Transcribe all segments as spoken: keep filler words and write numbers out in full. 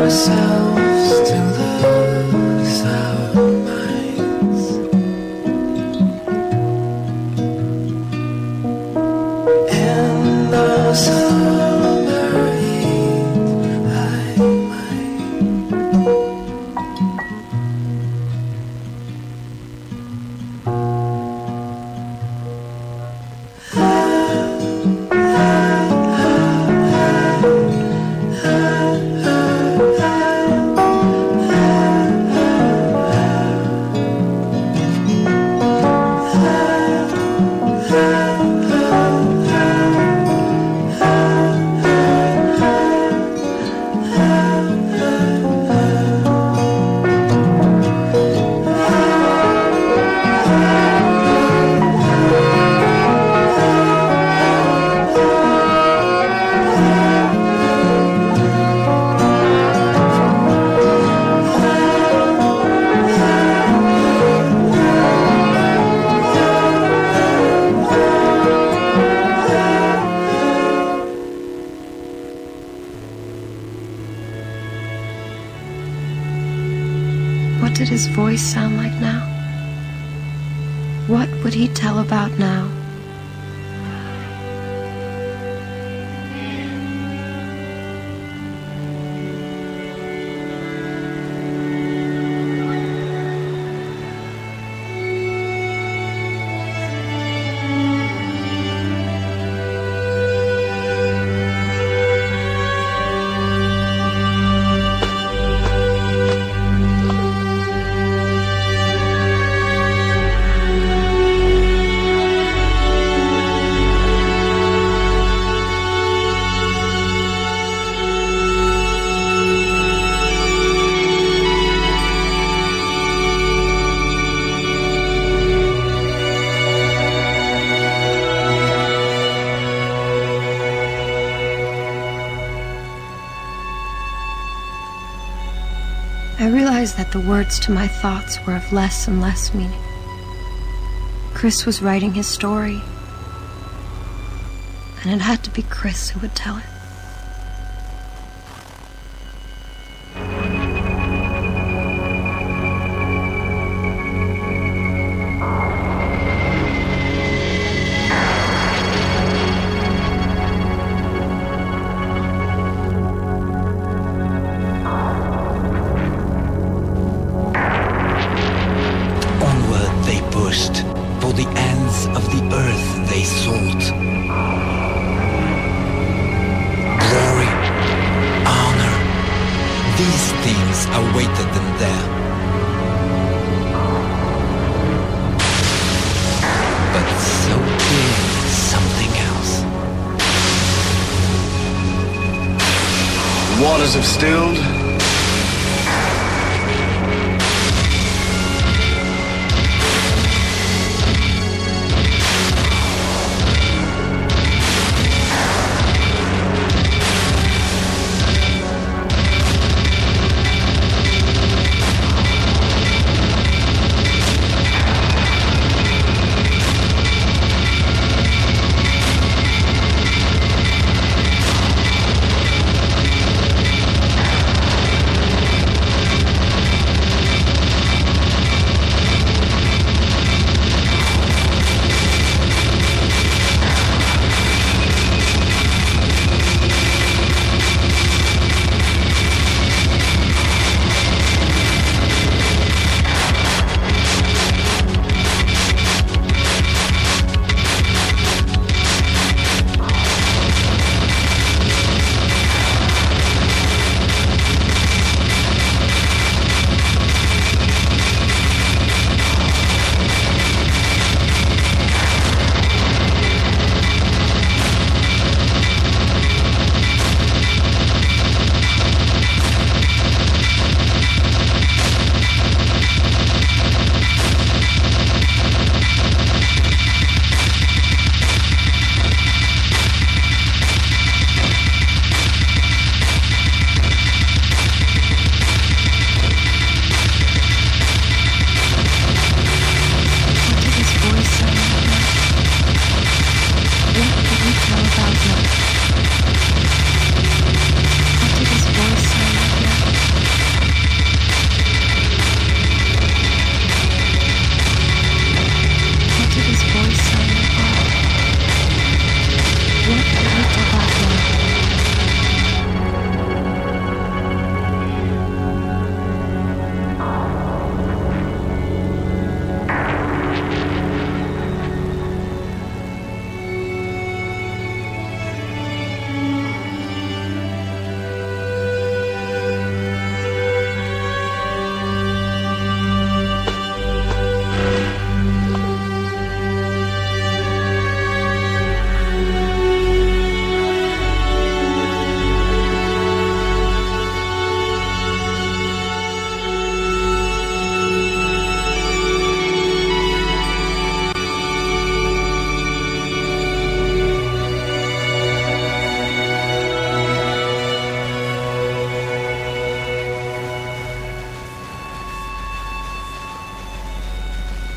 What did his voice sound like now? What would he tell about now? I realized that the words to my thoughts were of less and less meaning. Chris was writing his story, and it had to be Chris who would tell it. For the ends of the earth they sought. Glory, honor, these things awaited them there. But so came something else. The waters have stilled.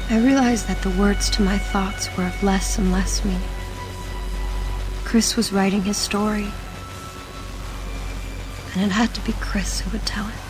I realized that the words to my thoughts were of less and less meaning. Chris was writing his story, and it had to be Chris who would tell it.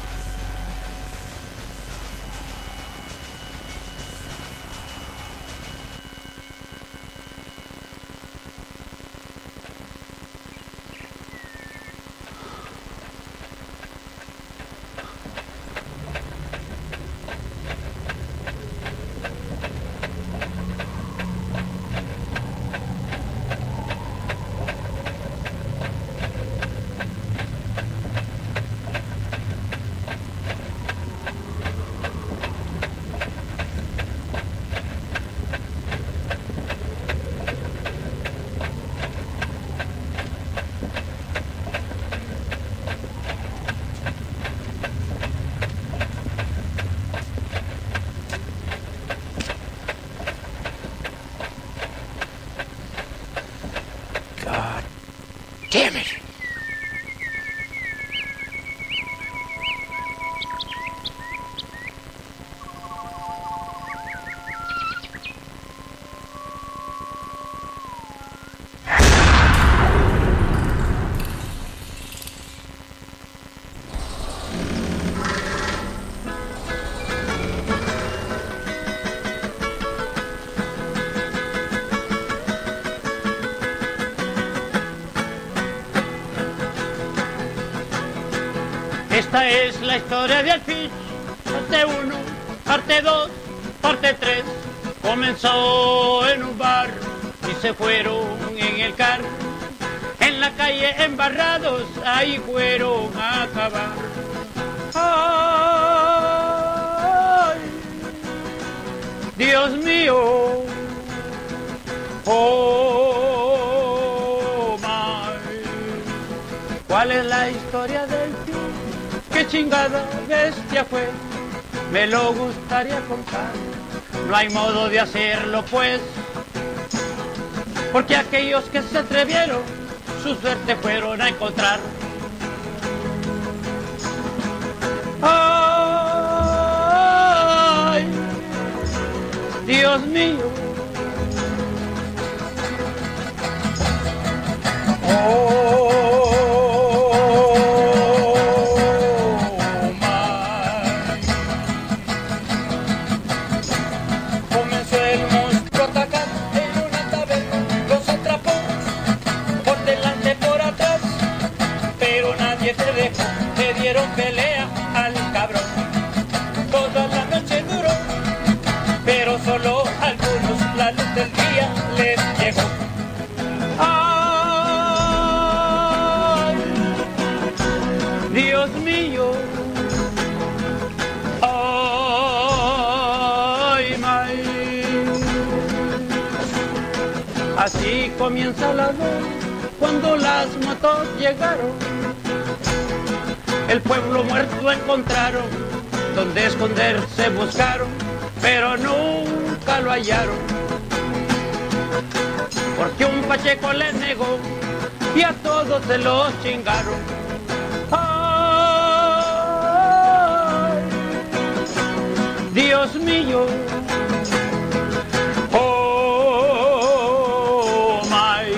Damn it! Esta es la historia de Alfish, parte uno, parte dos, parte tres. Comenzó en un bar y se fueron en el carro. En la calle embarrados, ahí fueron a acabar. ¡Ay! Dios mío. Oh, my. ¿Cuál es la historia del Alfish? ¿Qué chingada bestia fue? Me lo gustaría contar. No hay modo de hacerlo, pues, porque aquellos que se atrevieron, su suerte fueron a encontrar. ¡Ay! Dios mío. ¡Oh! Le dieron pelea al cabrón. Toda la noche duró, pero solo a algunos la luz del día les llegó. ¡Ay! Dios mío. ¡Ay, my! Así comienza la voz cuando las motos llegaron. El pueblo muerto encontraron, donde esconderse buscaron, pero nunca lo hallaron. Porque un pacheco les negó y a todos se los chingaron. ¡Ay! Dios mío. Oh, my.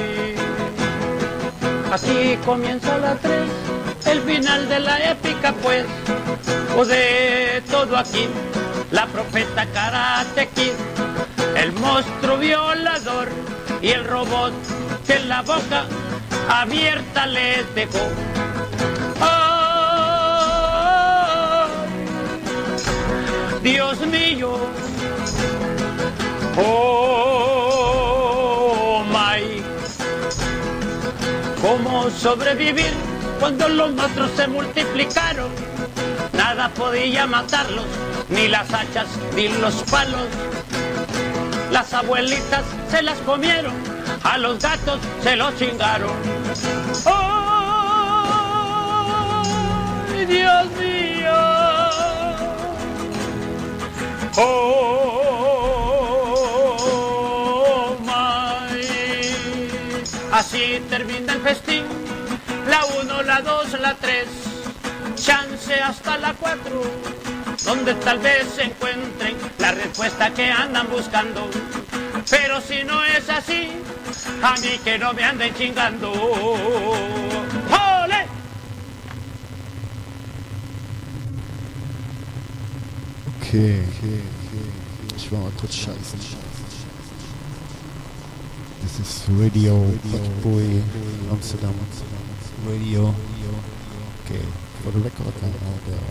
Así comienza la tres. El final de la épica, pues, o de todo aquí, la profeta Karate Kid, el monstruo violador y el robot que en la boca abierta les dejó. ¡Oh! Dios mío. Oh, my. ¿Cómo sobrevivir cuando los monstruos se multiplicaron? Nada podía matarlos, ni las hachas, ni los palos. Las abuelitas se las comieron, a los gatos se los chingaron. ¡Oh, Dios mío! ¡Oh, my! Así termina el festín. La uno, la dos, la tres, chance hasta la cuatro. donde tal vez se encuentren la respuesta que andan buscando. Pero si no es así, a mí que no me anden chingando. ¡Ole! Okay, okay, okay. Ich war mal kurz scheißen. Das ist Radio Boy Amsterdam. Radio. Okay, for the record, I'm out there.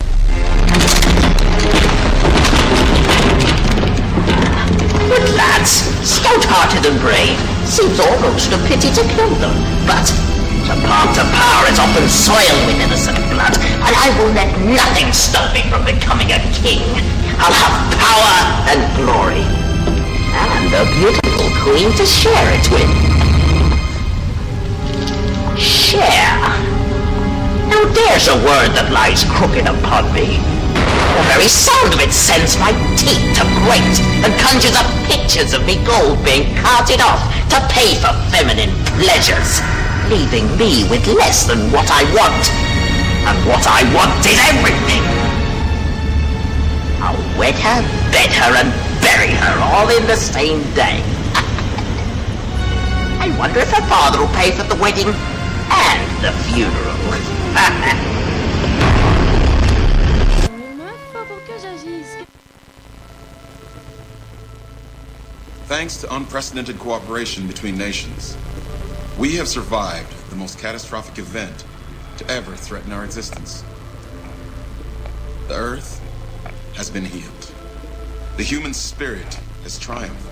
Good lads, stout-hearted and brave. Seems almost a pity to kill them, but to part to power is often soiled with innocent blood, and I will let nothing stop me from becoming a king. I'll have power and glory, and a beautiful queen to share it with. Share. Now there's a word that lies crooked upon me. The very sound of it sends my teeth to grate and conjures up pictures of me gold being carted off to pay for feminine pleasures, leaving me with less than what I want. And what I want is everything. I'll wed her, bed her, and bury her all in the same day. I wonder if her father will pay for the wedding and the funeral. Thanks to unprecedented cooperation between nations, we have survived the most catastrophic event to ever threaten our existence. The Earth has been healed. The human spirit has triumphed.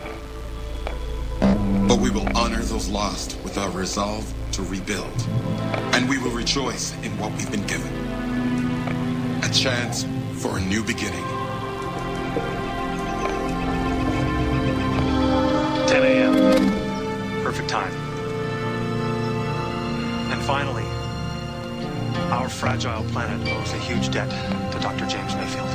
But we will honor those lost with our resolve to rebuild. And we will rejoice in what we've been given. A chance for a new beginning. ten a.m. Perfect time. And finally, our fragile planet owes a huge debt to Doctor James Mayfield.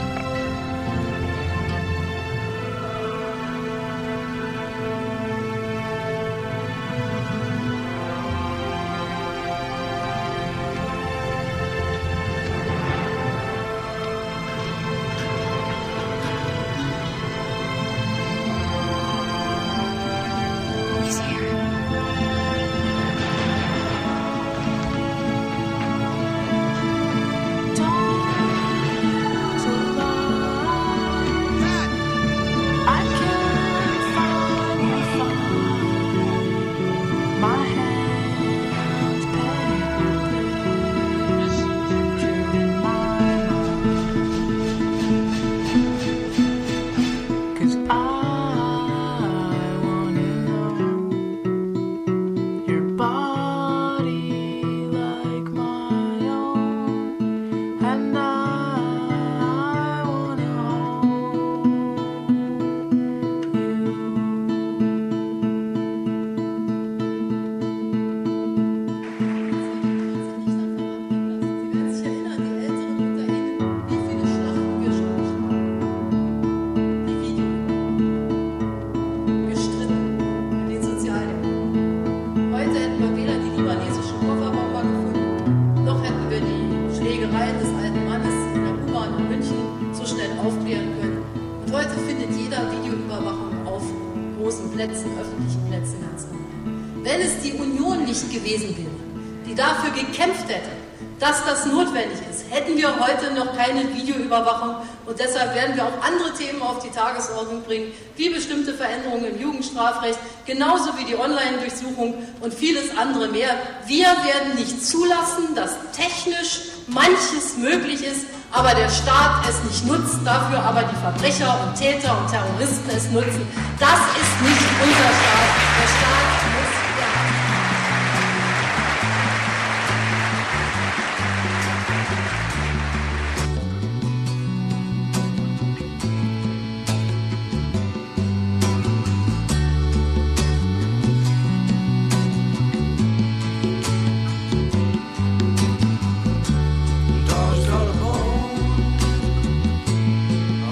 Dass das notwendig ist, hätten wir heute noch keine Videoüberwachung und deshalb werden wir auch andere Themen auf die Tagesordnung bringen, wie bestimmte Veränderungen im Jugendstrafrecht, genauso wie die Online-Durchsuchung und vieles andere mehr. Wir werden nicht zulassen, dass technisch manches möglich ist, aber der Staat es nicht nutzt, dafür aber die Verbrecher und Täter und Terroristen es nutzen. Das ist nicht unser Staat. Der Staat muss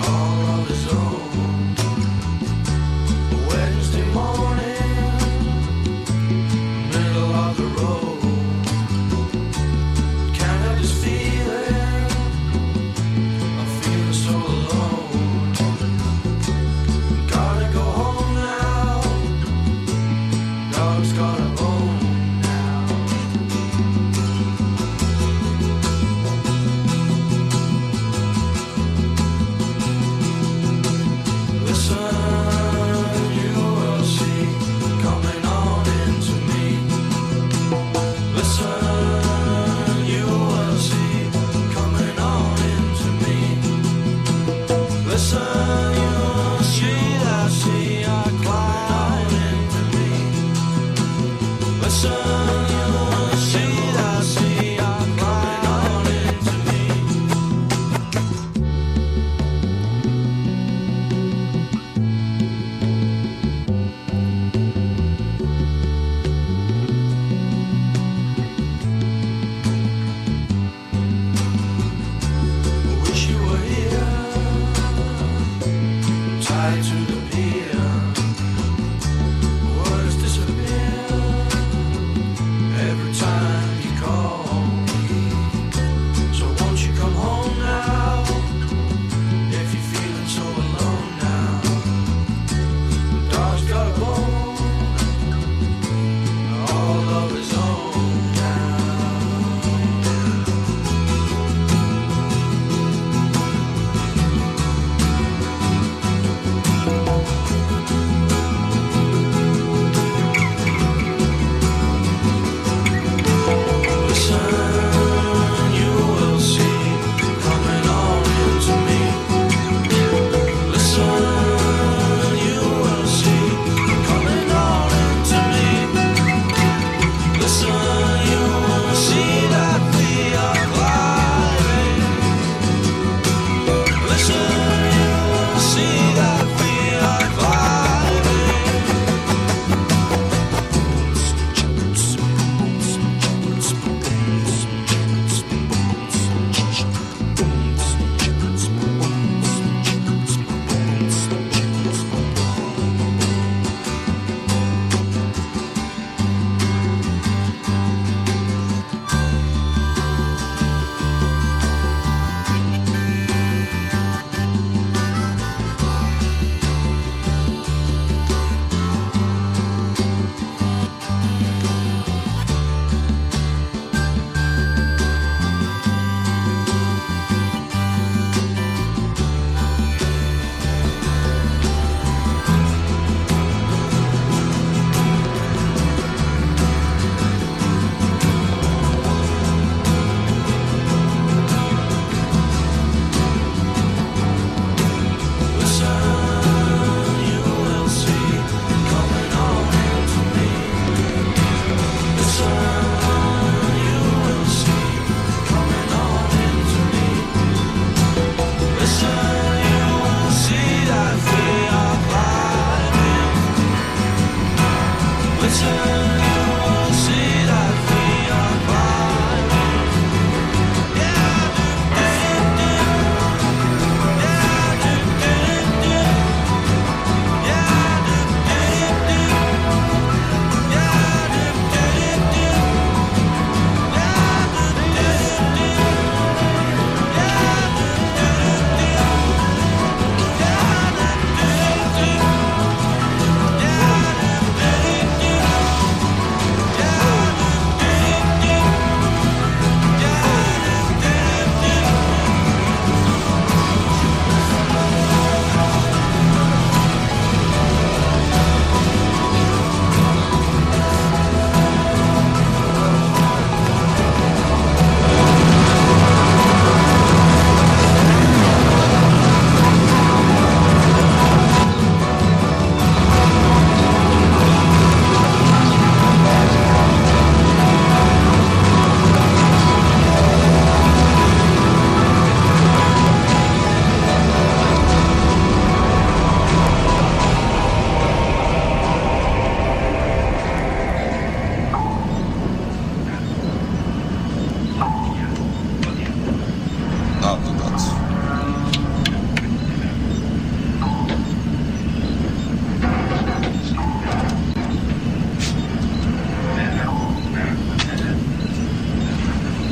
Wednesday morning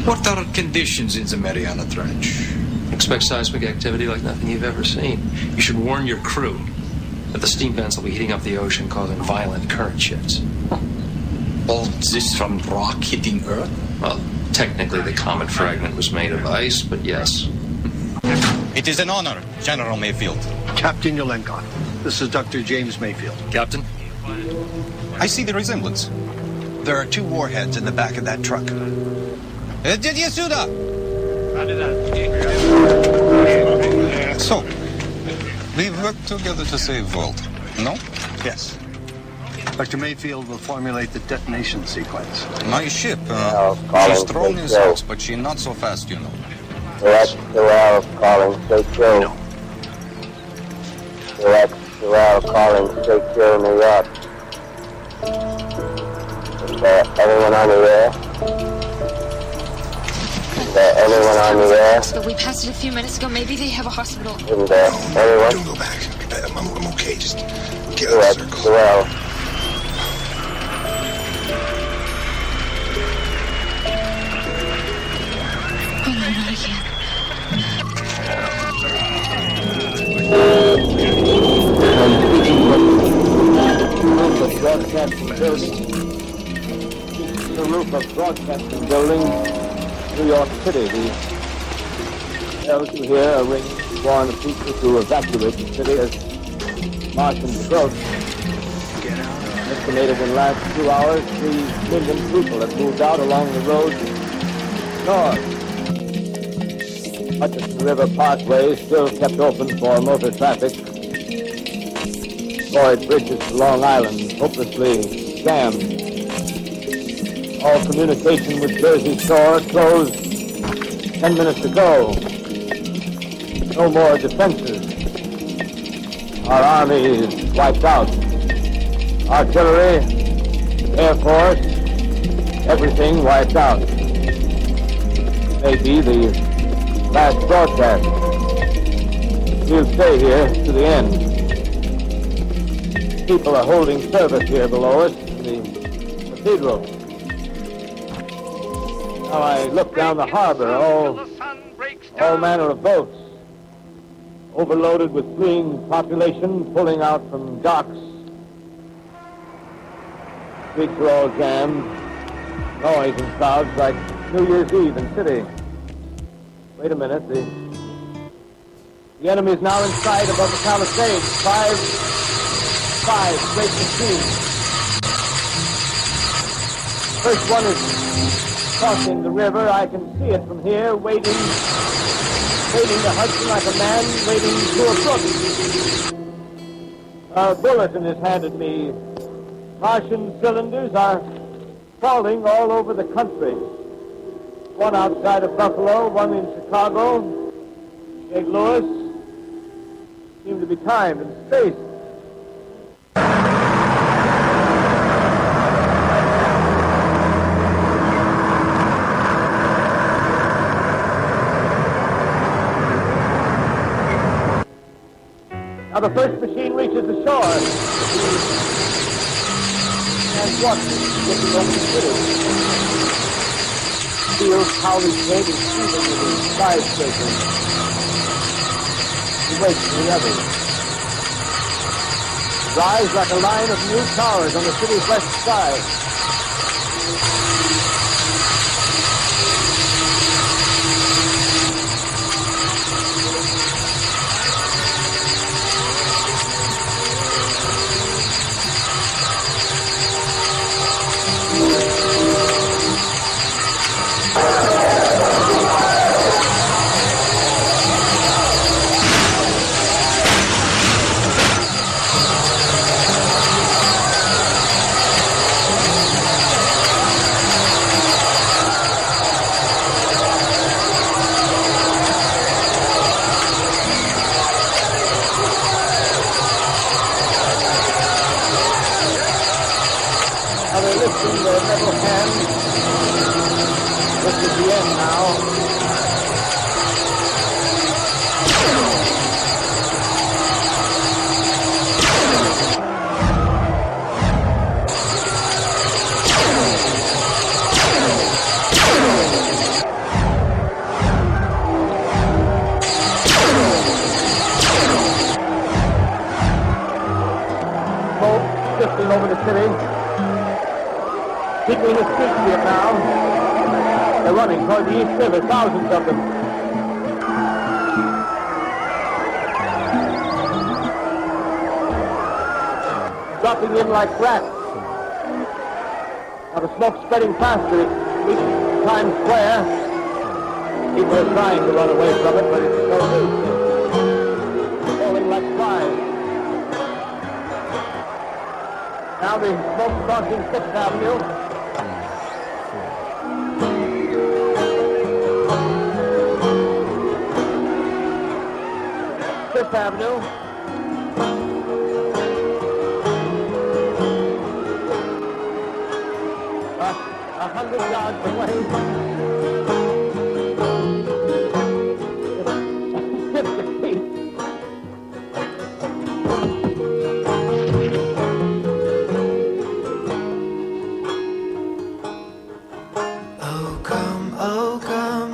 What are conditions in the Mariana Trench? Expect seismic activity like nothing you've ever seen. You should warn your crew that the steam vents will be heating up the ocean, causing violent current shifts. All this from rock hitting Earth? Well, technically the comet fragment was made of ice, but yes. It is an honor, General Mayfield. Captain Yolenko, this is Doctor James Mayfield. Captain? I see the resemblance. There are two warheads in the back of that truck. Did you see that? So, we've worked together to save world, no? Yes. Doctor Mayfield will formulate the detonation sequence. My ship, uh, she's strong in sauce, but she's not so fast, you know. Direct Doral calling, take Joe. No. Direct Doral calling, take Joe, New York. Is there anyone on the air? Is there anyone on the air? So we passed it a few minutes ago. Maybe they have a hospital. Isn't there anyone? Don't go back. I'm, I'm okay. Just get out of the circle. Doral. Oh, no, not again. The broadcasting building. The roof of broadcasting building, New York City. The bells you hear are ringing, warn people to evacuate the city as Martians approach. Estimated in the last two hours, three million people have moved out along the road north. Hutchinson River Parkway is still kept open for motor traffic. Floyd bridges to Long Island hopelessly jammed. All communication with Jersey Shore closed ten minutes ago. No more defenses. Our army is wiped out. Artillery, Air Force, everything wiped out. Maybe the last broadcast. We'll stay here to the end. People are holding service here below us in the cathedral. Now I look down the harbor, all, all manner of boats, overloaded with fleeing population, pulling out from docks. Streets are all jammed, noise and crowds like New Year's Eve in city. Wait a minute, the, the enemy is now in sight above the Palisades. Five, five great machines. First one is crossing the river. I can see it from here, waiting, waiting to Hudson like a man waiting to a brook. A bulletin is handed me. Martian cylinders are falling all over the country. One outside of Buffalo, one in Chicago, Saint Louis. Seem to be timed and spaced. Now the first machine reaches the shore. And what? Getting over the city. Feels how he came and seething with his skyscraper. He waits for the others. Rise like a line of new towers on the city's west side. entering the street here now. They're running toward the East River, thousands of them. Dropping in like rats. Now the smoke spreading faster. It reaches Times Square. People are trying to run away from it, but it's no use. Falling like flies. Now the smoke crossing Sixth Avenue. Fifth Avenue. Uh, a hundred yards away. Fifty feet. Oh come, oh come,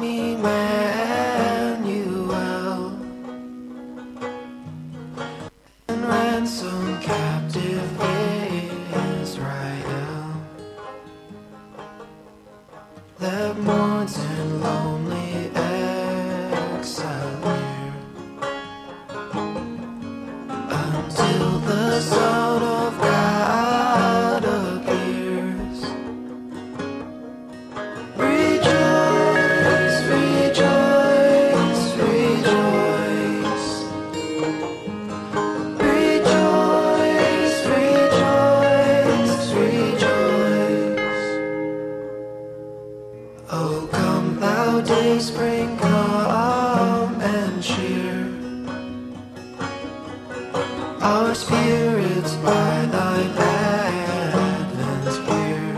Emmanuel, and ransom captive Israel, that mourns in lonely exile here, until the Son of God appears. Rejoice, rejoice, rejoice. Rejoice, rejoice, rejoice. Oh, come thou day spring, come and cheer our spirits by thine advent here.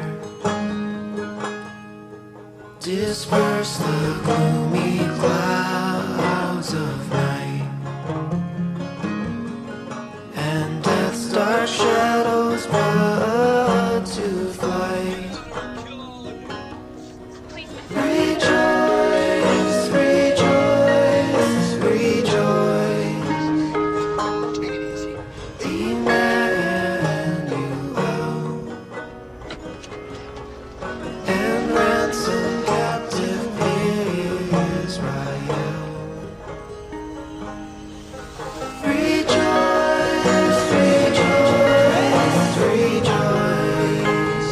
Disperse the gloomy clouds of night, and death's dark shadows put to flight. Rejoice, rejoice, rejoice. Emmanuel, and ransom captive Israel. Rejoice, rejoice, rejoice.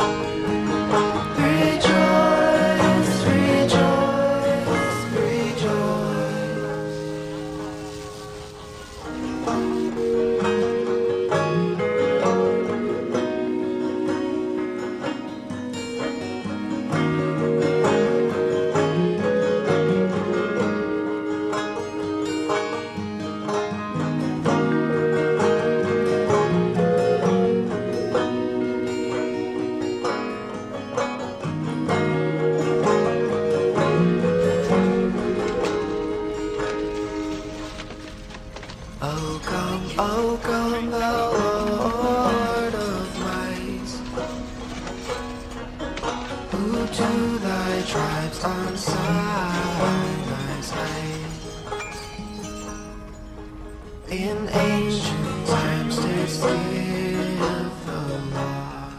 Rejoice, rejoice, rejoice. Oh come, oh come, thou Lord of might, who to thy tribes on Sinai's height, in ancient times didst give the law,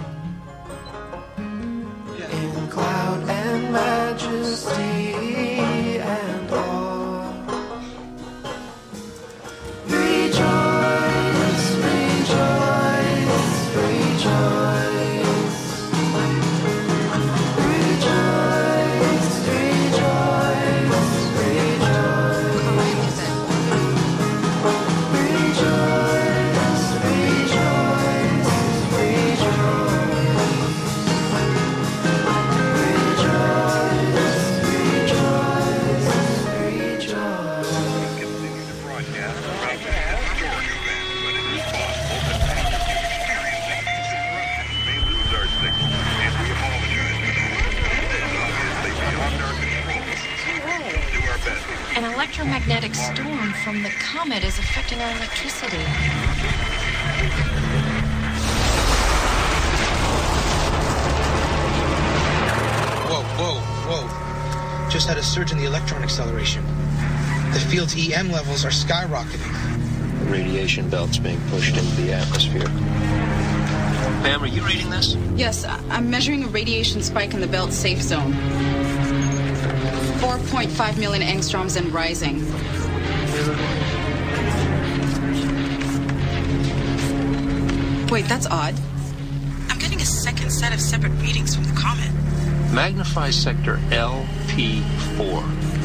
in cloud and majesty and awe. Rejoice, rejoice, rejoice. Rejoice, rejoice, rejoice. Rejoice, rejoice, rejoice. An electromagnetic storm from the comet is affecting our electricity. Whoa, whoa, whoa. Just had a surge in the electron acceleration. The field's E M levels are skyrocketing. The radiation belt's being pushed into the atmosphere. Ma'am, are you reading this? Yes, I- I'm measuring a radiation spike in the belt safe zone. four point five million angstroms and rising. Wait, that's odd. I'm getting a second set of separate readings from the comet. Magnify sector L P four.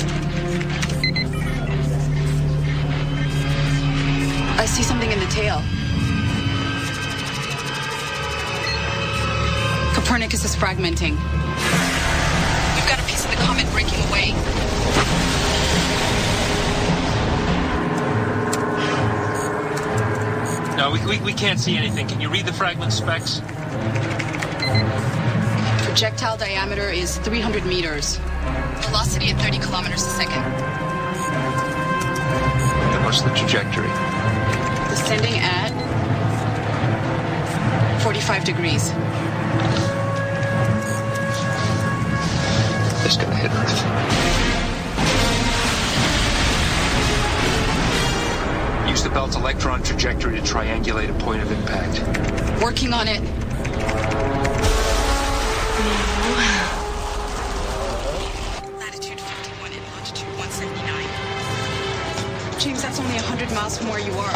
I see something in the tail. Copernicus is fragmenting. We've got a piece of the comet breaking away. No, we, we, we can't see anything. Can you read the fragment specs? Projectile diameter is three hundred meters. Velocity at thirty kilometers a second. And what's the trajectory? Descending at forty-five degrees. It's gonna hit Earth. Use the belt's electron trajectory to triangulate a point of impact. Working on it. Latitude fifty-one and longitude one seventy-nine. James, that's only one hundred miles from where you are.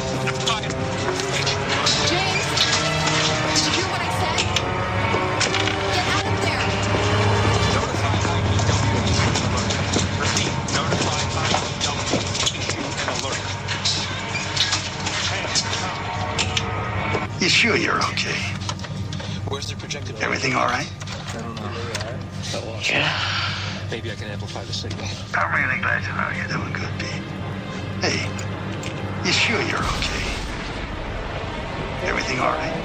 James! Did you hear what I said? Get out of there! Repeat, notify I W. Issue an alert. You sure you're okay? Where's the projected? Everything all right? I don't know. Yeah. Maybe I can amplify the signal. I'm really glad to know you're doing good, Pete. Hey, you sure you're okay? Everything all right?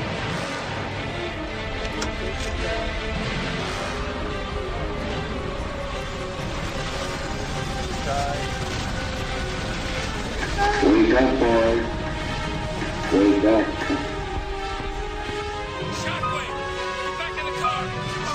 Wake up, boys. Wake up. Shockwave! Get back in the car!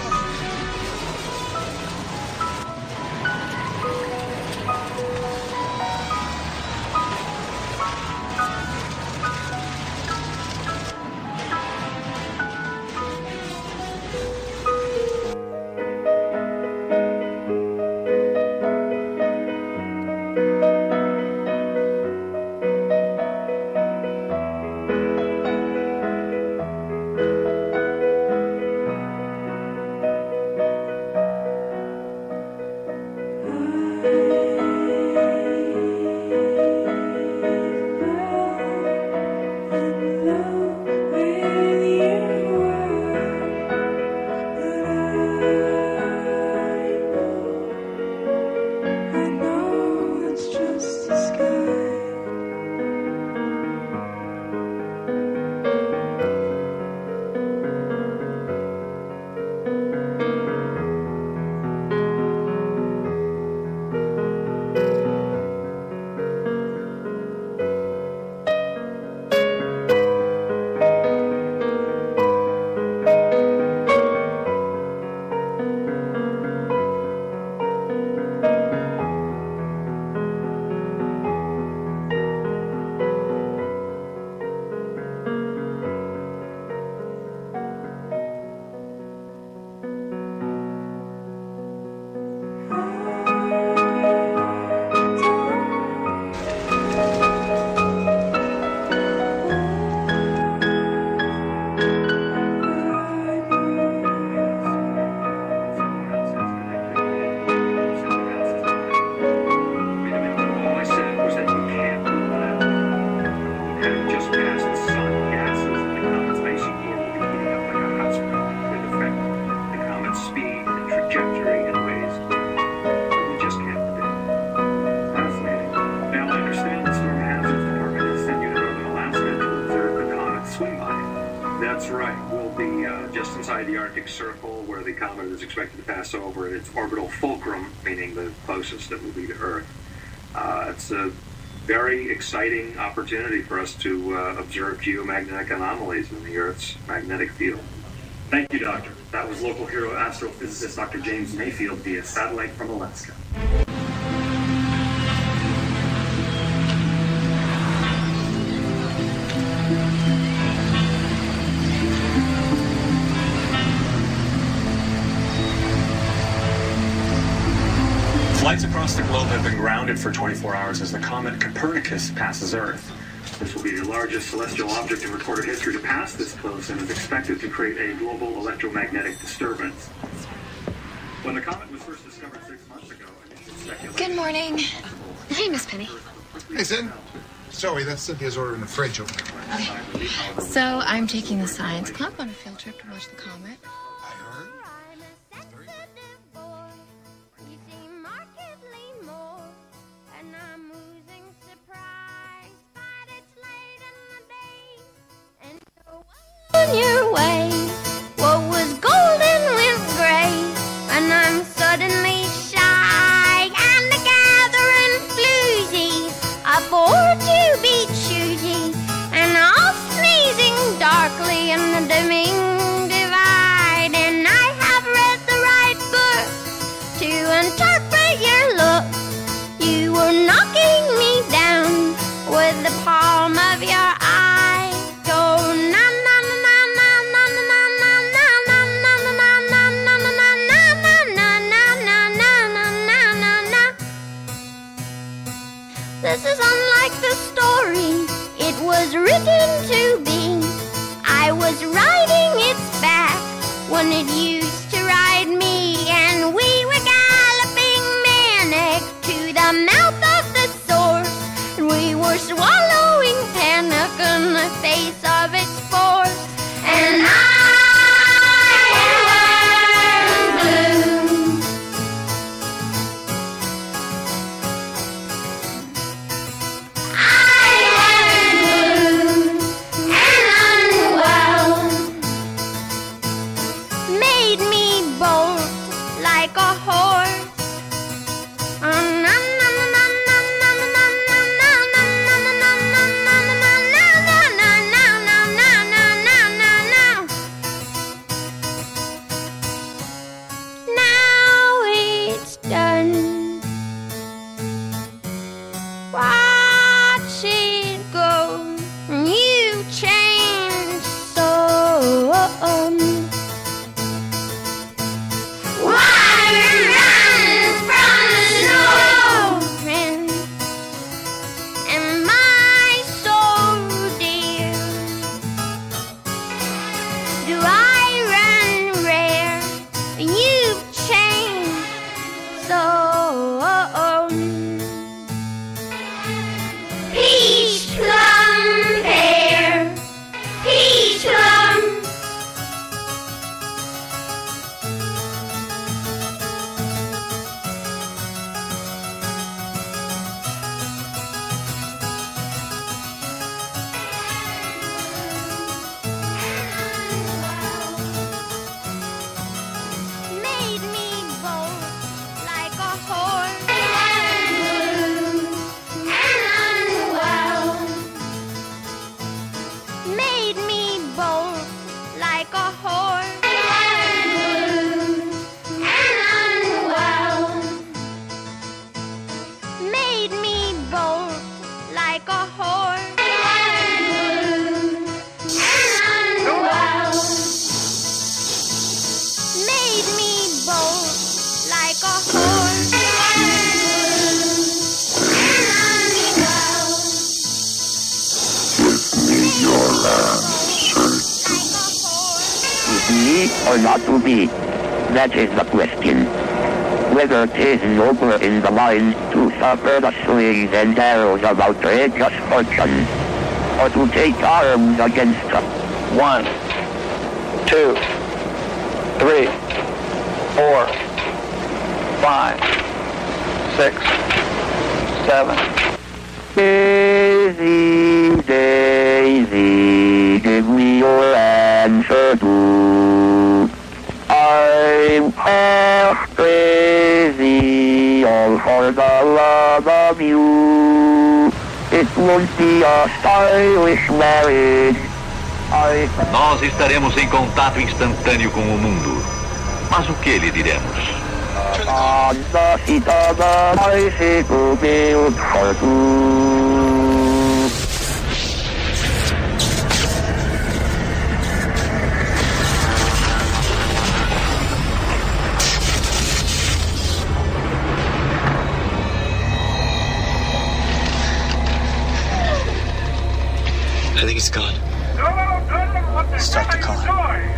That's right. We'll be uh, just inside the Arctic Circle, where the comet is expected to pass over at its orbital fulcrum, meaning the closest that will be to Earth. Uh, it's a very exciting opportunity for us to uh, observe geomagnetic anomalies in the Earth's magnetic field. Thank you, Doctor. That was local hero astrophysicist Doctor James Mayfield via satellite from Alaska. Flights across the globe have been grounded for twenty-four hours as the comet Copernicus passes Earth. This will be the largest celestial object in recorded history to pass this close and is expected to create a global electromagnetic disturbance. When the comet was first discovered six months ago, initial speculation... Good morning. Hey, Miss Penny. Hey, Zen. Sorry, that's Cynthia's order in the fridge. Okay. So I'm taking the science club on a field trip to watch the comet. On your way, what was golden went gray, and I'm suddenly shy and a gathering floozy, afford to be choosy, and all sneezing darkly in the dimming divide. And I have read the right books to interpret your look. You were knocking me down with the palm of your eye. Go na na na na na na na na na na na na na na na na na. This is unlike the story it was written to be. I was riding its back when it used to ride me, and we were galloping manic to the mouth of the source, and we were swallowing panic in the face of its force. And I am blue. I am blue and unwell. Made me bolt like a horse. Oh, na na na na na na na na na na na na na na na na. Now it's done. Watch it go. You changed so. Water runs from the snow, and, and my soul, dear, do I run rare? You've changed so. Peach plum pear, peach plum. Made me bolt like a horse. And unwell. Made me bolt like a horse. And unwell. Made me bolt like a horse. And unwell. Made me bolt like a horse. Your answer. To be or not to be? That is the question. Whether 'tis nobler in the mind to suffer the slings and arrows of outrageous fortune, or to take arms against them. One, two, three, four, five, six, seven. Daisy, Daisy, give me your answer too. I'm half crazy, all for the love of you. It won't be a stylish marriage. I... Nós estaremos em contato instantâneo com o mundo. Mas o que lhe diremos? Santa citada mais rico meu farto. He's gone. Start the car.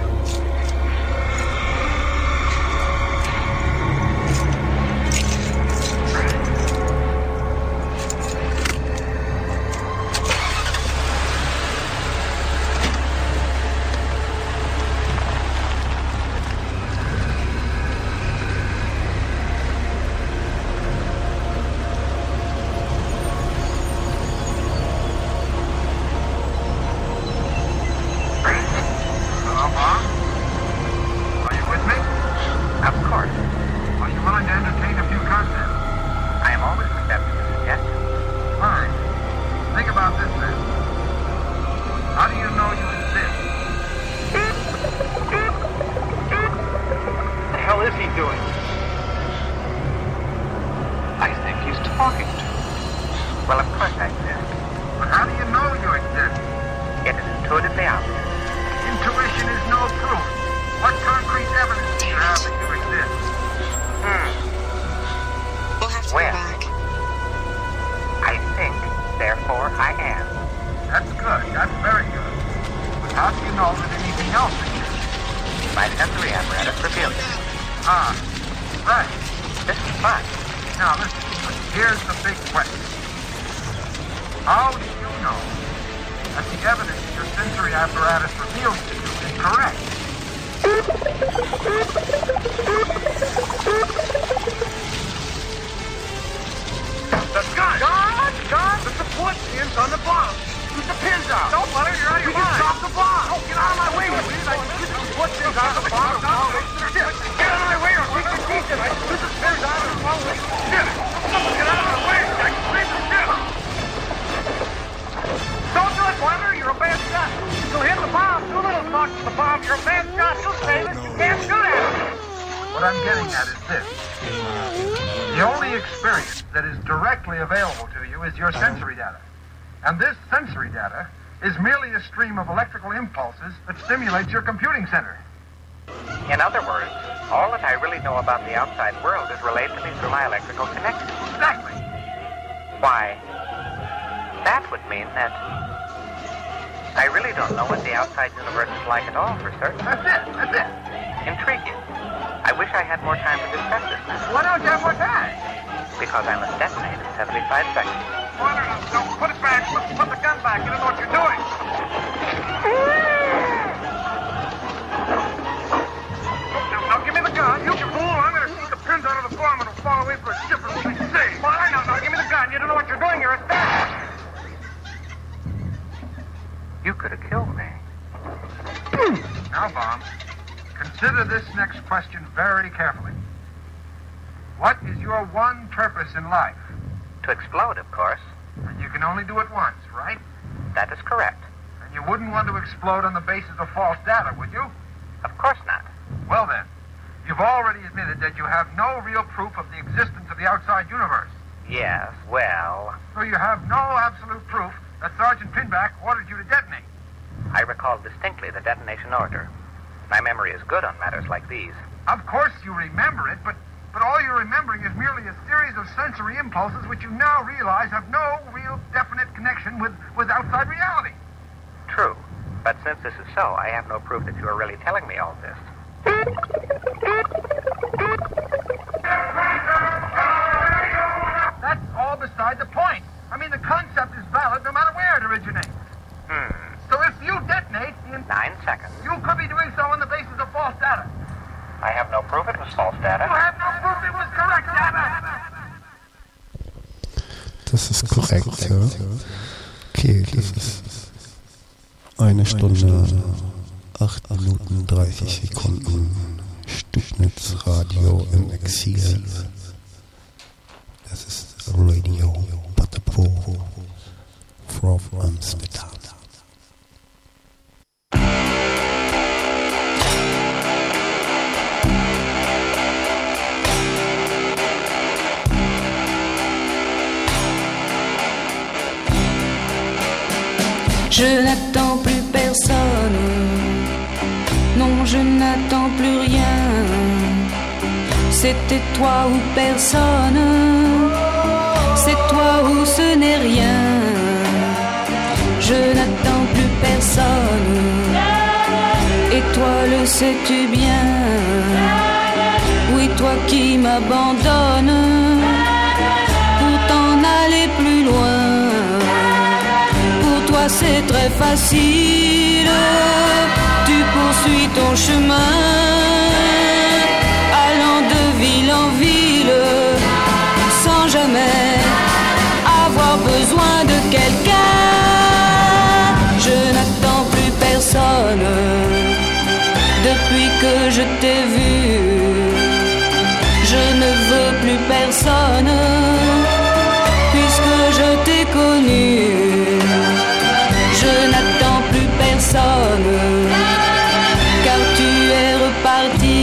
Stimulates your computing center. In other words, all that I really know about the outside world is relayed to me through my electrical connection. Exactly. Why, that would mean that I really don't know what the outside universe is like at all, for certain. That's it. That's it. Intriguing. I wish I had more time to discuss this now. Why don't you have more time? Because I must detonate in seventy-five seconds. Well, no, no, put it back. Put, put the gun back. You don't know what you're doing. You can fool. I'm going to shoot the pins out of the farm and it'll fall away for a ship or something. Say, well, I know. Now, give me the gun. You don't know what you're doing. You're a star. You could have killed me. Now, Bomb, consider this next question very carefully. What is your one purpose in life? To explode, of course. And you can only do it once, right? That is correct. And you wouldn't want to explode on the basis of false data, would you? Of course not. Well, then. You've already admitted that you have no real proof of the existence of the outside universe. Yes, well... So you have no absolute proof that Sergeant Pinback ordered you to detonate. I recall distinctly the detonation order. My memory is good on matters like these. Of course you remember it, but, but all you're remembering is merely a series of sensory impulses which you now realize have no real definite connection with, with outside reality. True. But since this is so, I have no proof that you are really telling me all this. That's all beside the point. I mean, the concept is valid no matter where it originates. Hmm. So if you detonate in... Nine seconds. You could be doing so on the basis of false data. I have no proof it was false data. You have no proof it was correct data. Das ist korrekt, ja. Okay, das ist eine Stunde, acht Minuten, dreißig Sekunden. Stücknetzradio im Exil. Das ist Radio Patapo from Amsterdam. Je n'attends plus personne, non je n'attends plus rien. C'était toi ou personne, c'est toi ou ce n'est rien. Je n'attends plus personne. Et toi le sais-tu bien? Oui, toi qui m'abandonnes pour t'en aller plus loin. Pour toi c'est très facile, tu poursuis ton chemin, allant de ville en ville, sans jamais avoir besoin de quelqu'un. Je n'attends plus personne depuis que je t'ai vu. Je ne veux plus personne puisque je t'ai connu. Je n'attends plus personne car tu es reparti.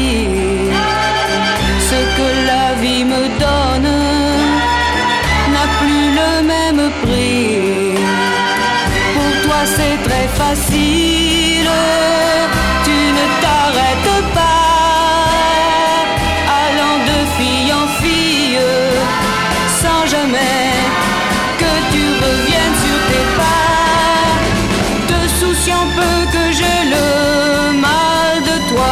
Ce que la vie me donne n'a plus le même prix. Pour toi c'est très facile, tu ne t'arrêtes pas, allant de fille en fille, sans jamais que tu reviennes sur tes pas, te souciant peu que j'ai le mal de toi.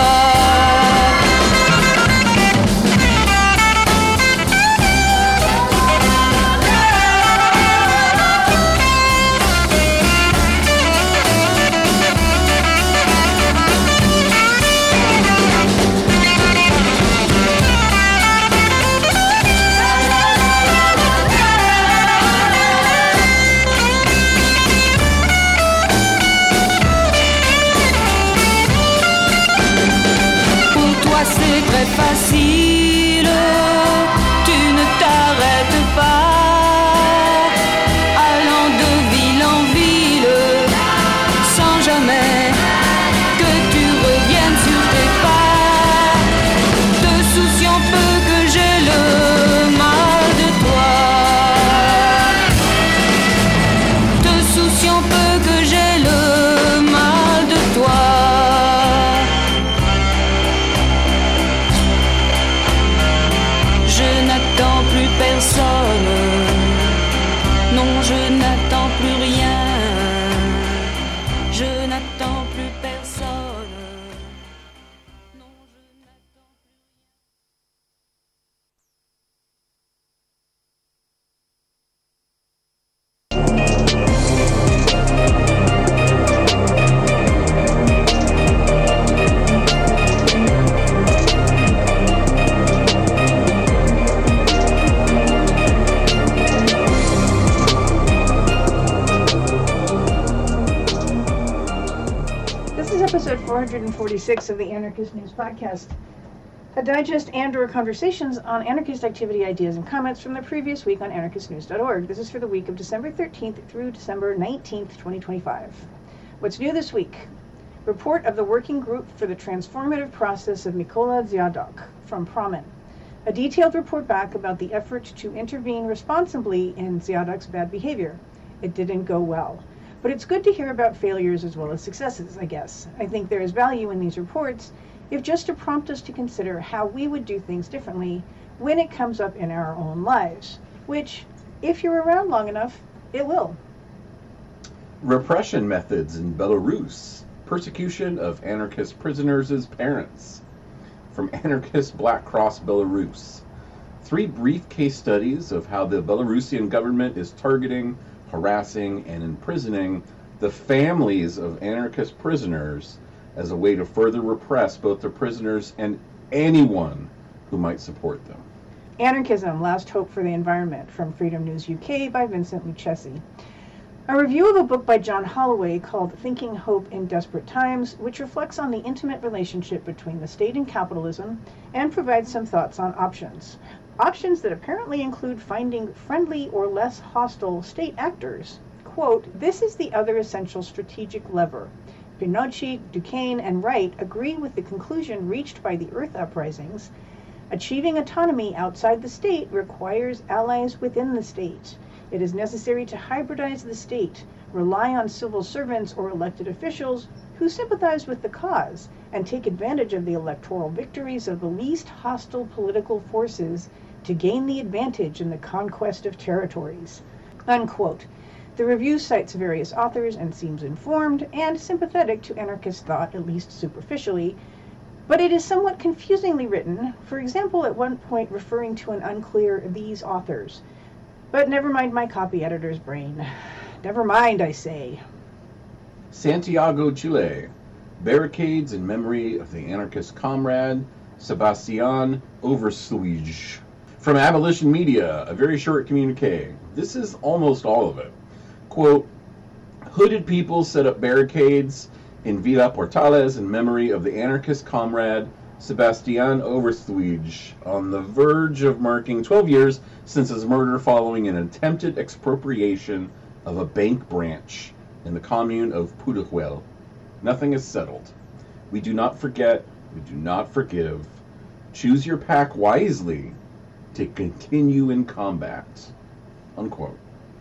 C'est très facile, tu ne t'arrêtes pas, allant de ville en ville, sans jamais que tu reviennes sur tes pas, te souciant peu que j'ai le mal de toi, te souciant peu que j'ai le mal de toi. Plus personne, non je n'attends plus rien, je n'attends plus personne. four hundred forty-six of the Anarchist News Podcast, a digest and or conversations on anarchist activity, ideas, and comments from the previous week on anarchist news dot org. This is for the week of December thirteenth through December nineteenth, twenty twenty-five. What's new this week? Report of the Working Group for the Transformative Process of Mykola Zviadok from Promin. A detailed report back about the effort to intervene responsibly in Zviadok's bad behavior. It didn't go well. But it's good to hear about failures as well as successes, I guess. I think there is value in these reports, if just to prompt us to consider how we would do things differently when it comes up in our own lives, which, if you're around long enough, it will. Repression methods in Belarus. Persecution of anarchist prisoners' parents. From Anarchist Black Cross Belarus. Three brief case studies of how the Belarusian government is targeting, harassing, and imprisoning the families of anarchist prisoners as a way to further repress both the prisoners and anyone who might support them. Anarchism, Last Hope for the Environment, from Freedom News U K by Vincent Lucchesi. A review of a book by John Holloway called Thinking Hope in Desperate Times, which reflects on the intimate relationship between the state and capitalism and provides some thoughts on options. Options that apparently include finding friendly or less hostile state actors. Quote, this is the other essential strategic lever. Pinochet, Duquesne, and Wright agree with the conclusion reached by the Earth Uprisings. Achieving autonomy outside the state requires allies within the state. It is necessary to hybridize the state, rely on civil servants or elected officials who sympathize with the cause and take advantage of the electoral victories of the least hostile political forces to gain the advantage in the conquest of territories. Unquote. The review cites various authors and seems informed and sympathetic to anarchist thought, at least superficially, but it is somewhat confusingly written, for example, at one point referring to an unclear "these authors." But never mind my copy editor's brain. Never mind, I say. Santiago, Chile. Barricades in memory of the anarchist comrade Sebastian Overstluij. From Abolition Media, a very short communique. This is almost all of it. Quote, hooded people set up barricades in Villa Portales in memory of the anarchist comrade Sebastian Overstluij, on the verge of marking twelve years since his murder following an attempted expropriation of a bank branch in the commune of Pudahuel. Nothing is settled. We do not forget. We do not forgive. Choose your pack wisely to continue in combat. Unquote.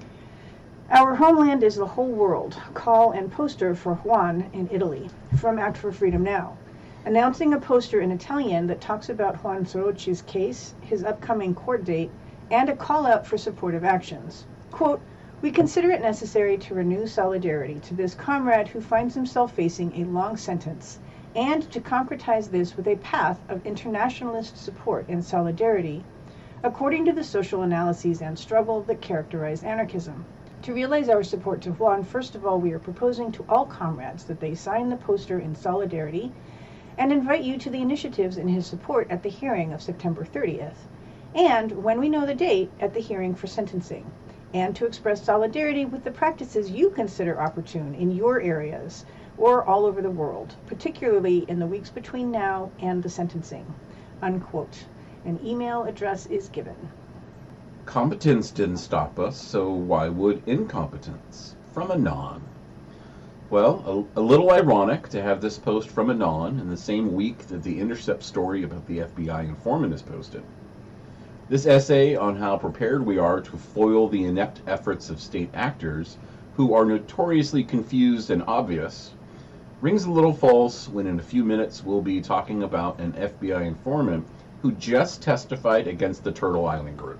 Our homeland is the whole world. Call and poster for Juan in Italy. From Act for Freedom Now. Announcing a poster in Italian that talks about Juan Sorocci's case, his upcoming court date, and a call out for supportive actions. Quote, we consider it necessary to renew solidarity to this comrade who finds himself facing a long sentence, and to concretize this with a path of internationalist support and solidarity, according to the social analyses and struggle that characterize anarchism. To realize our support to Juan, first of all, we are proposing to all comrades that they sign the poster in solidarity and invite you to the initiatives in his support at the hearing of September thirtieth, and, when we know the date, at the hearing for sentencing, and to express solidarity with the practices you consider opportune in your areas or all over the world, particularly in the weeks between now and the sentencing. Unquote. An email address is given. Competence didn't stop us, so why would incompetence? From Anon. Well, a, a little ironic to have this post from Anon in the same week that the Intercept story about the F B I informant is posted. This essay on how prepared we are to foil the inept efforts of state actors, who are notoriously confused and obvious, rings a little false when in a few minutes we'll be talking about an F B I informant who just testified against the Turtle Island Group.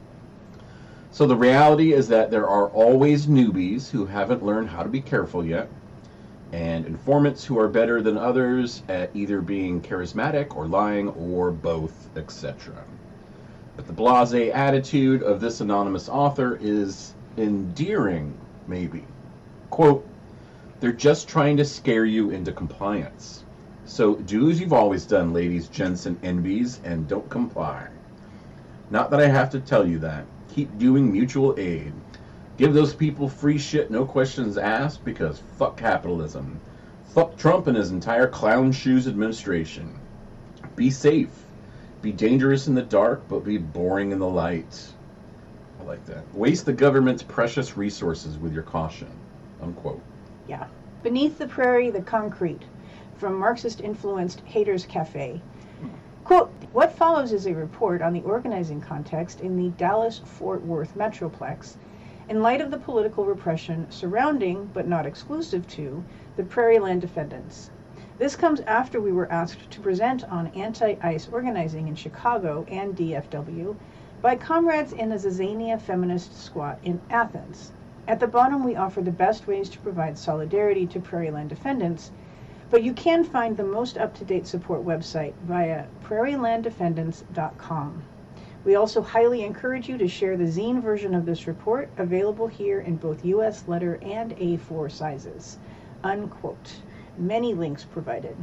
So the reality is that there are always newbies who haven't learned how to be careful yet, and informants who are better than others at either being charismatic or lying or both, et cetera. But the blasé attitude of this anonymous author is endearing, maybe. Quote, they're just trying to scare you into compliance. So do as you've always done, ladies, gents, and envies, and don't comply. Not that I have to tell you that. Keep doing mutual aid. Give those people free shit, no questions asked, because fuck capitalism. Fuck Trump and his entire clown shoes administration. Be safe. Be dangerous in the dark, but be boring in the light. I like that. Waste the government's precious resources with your caution. Unquote. Yeah. Beneath the Prairie, the Concrete. From Marxist-influenced Haters Cafe. Quote, what follows is a report on the organizing context in the Dallas-Fort Worth Metroplex in light of the political repression surrounding, but not exclusive to, the Prairie Land Defendants. This comes after we were asked to present on anti-ICE organizing in Chicago and D F W by comrades in the Zazania Feminist Squat in Athens. At the bottom, we offer the best ways to provide solidarity to Prairie Land Defendants, but you can find the most up-to-date support website via prairie land defendants dot com. We also highly encourage you to share the zine version of this report, available here in both U S letter and A four sizes. Unquote. Many links provided.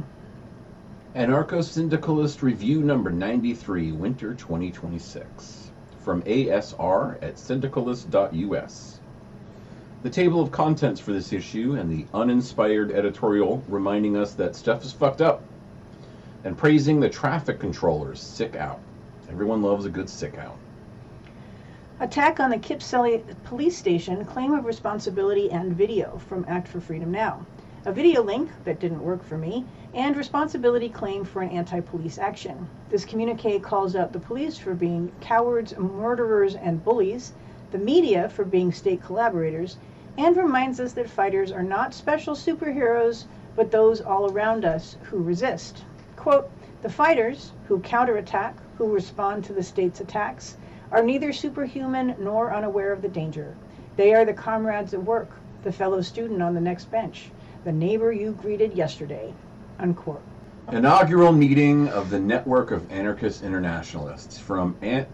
Anarcho-Syndicalist Review number ninety-three, Winter twenty twenty-six. From A S R at syndicalist dot U S. The table of contents for this issue and the uninspired editorial reminding us that stuff is fucked up, and praising the traffic controllers, sick out. Everyone loves a good sick out. Attack on the Kipseli police station, claim of responsibility and video from Act for Freedom Now. A video link that didn't work for me, and responsibility claim for an anti-police action. This communique calls out the police for being cowards, murderers, and bullies, the media for being state collaborators, and reminds us that fighters are not special superheroes, but those all around us who resist. Quote, the fighters, who counterattack, who respond to the state's attacks, are neither superhuman nor unaware of the danger. They are the comrades at work, the fellow student on the next bench, the neighbor you greeted yesterday, unquote. Inaugural meeting of the Network of Anarchist Internationalists from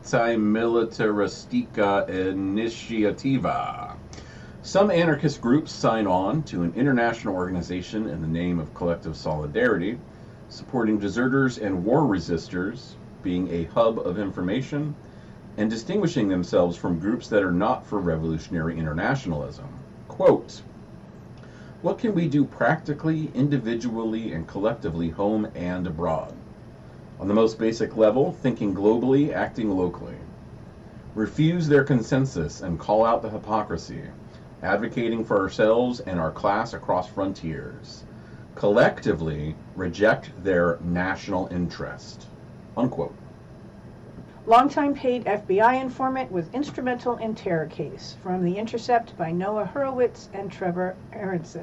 Antimilitaristica Initiativa. Some anarchist groups sign on to an international organization in the name of collective solidarity, supporting deserters and war resistors, being a hub of information, and distinguishing themselves from groups that are not for revolutionary internationalism. Quote, what can we do practically, individually, and collectively, home and abroad? On the most basic level, thinking globally, acting locally. Refuse their consensus and call out the hypocrisy, advocating for ourselves and our class across frontiers. Collectively, reject their national interest. Unquote. Longtime paid F B I informant was instrumental in terror case, from The Intercept by Noah Horowitz and Trevor Aronson.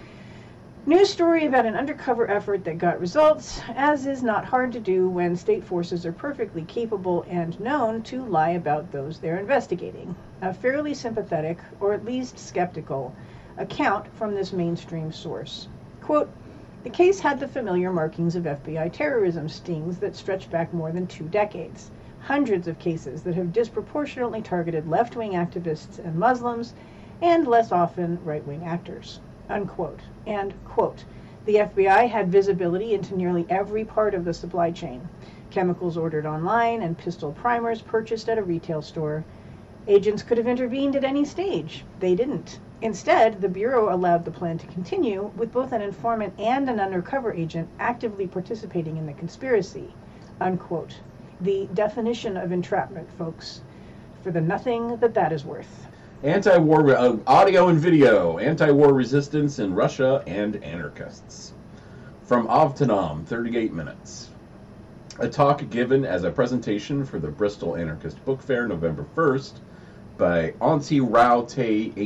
News story about an undercover effort that got results, as is not hard to do when state forces are perfectly capable and known to lie about those they're investigating. A fairly sympathetic, or at least skeptical, account from this mainstream source. Quote, the case had the familiar markings of F B I terrorism stings that stretch back more than two decades. Hundreds of cases that have disproportionately targeted left-wing activists and Muslims, and less often right-wing actors, unquote. And, quote, the F B I had visibility into nearly every part of the supply chain. Chemicals ordered online and pistol primers purchased at a retail store. Agents could have intervened at any stage. They didn't. Instead, the Bureau allowed the plan to continue, with both an informant and an undercover agent actively participating in the conspiracy, unquote. The definition of entrapment, folks, for the nothing that that is worth. Anti-war uh, audio and video, anti-war resistance in Russia and anarchists. From Avtanom, thirty-eight minutes. A talk given as a presentation for the Bristol Anarchist Book Fair, November first, by Auntie Rao Tay